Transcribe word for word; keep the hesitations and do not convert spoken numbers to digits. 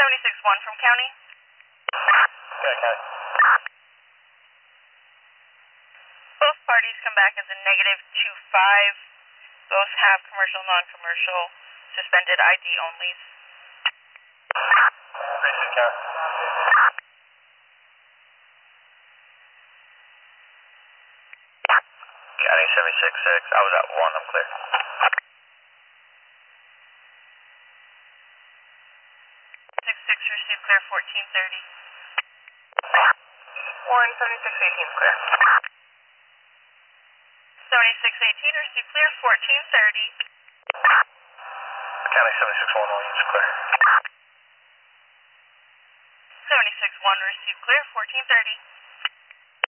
seventy-six one from county. Okay, county. Both parties come back as a negative two five. Both have commercial, non-commercial, suspended I D only. Precinct county. County seventy-six six. I was at one. I'm clear. six six received clear fourteen thirty. one seventy-six eighteen clear. seventy-six eighteen received clear fourteen thirty. County seventy-six one Williams clear. seventy-six one received clear fourteen thirty.